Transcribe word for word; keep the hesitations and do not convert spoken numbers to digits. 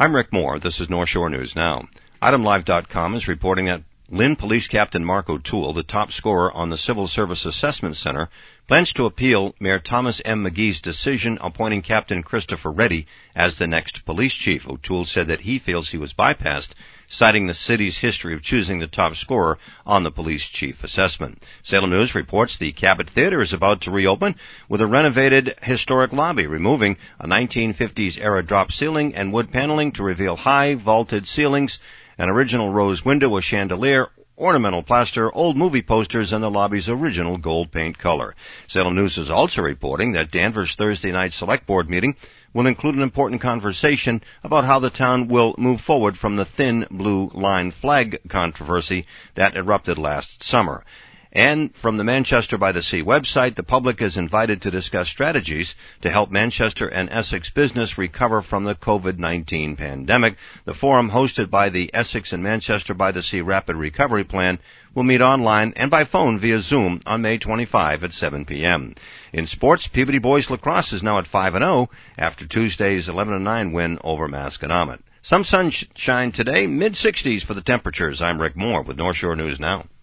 I'm Rick Moore. This is North Shore News Now. Item Live dot com is reporting that Lynn Police Captain Mark O'Toole, the top scorer on the Civil Service Assessment Center, plans to appeal Mayor Thomas M. McGee's decision appointing Captain Christopher Reddy as the next police chief. O'Toole said that he feels he was bypassed, citing the city's history of choosing the top scorer on the police chief assessment. Salem News reports the Cabot Theater is about to reopen with a renovated historic lobby, removing a nineteen fifties era drop ceiling and wood paneling to reveal high vaulted ceilings, an original rose window, a chandelier, ornamental plaster, old movie posters, and the lobby's original gold paint color. Salem News is also reporting that Danvers' Thursday night select board meeting will include an important conversation about how the town will move forward from the thin blue line flag controversy that erupted last summer. And from the Manchester by the Sea website, the public is invited to discuss strategies to help Manchester and Essex business recover from the covid nineteen pandemic. The forum, hosted by the Essex and Manchester by the Sea Rapid Recovery Plan, will meet online and by phone via Zoom on May twenty-fifth at seven p.m. In sports, Peabody Boys Lacrosse is now at five and oh after Tuesday's eleven to nine win over Masconomet. Some sunshine today, mid sixties for the temperatures. I'm Rick Moore with North Shore News Now.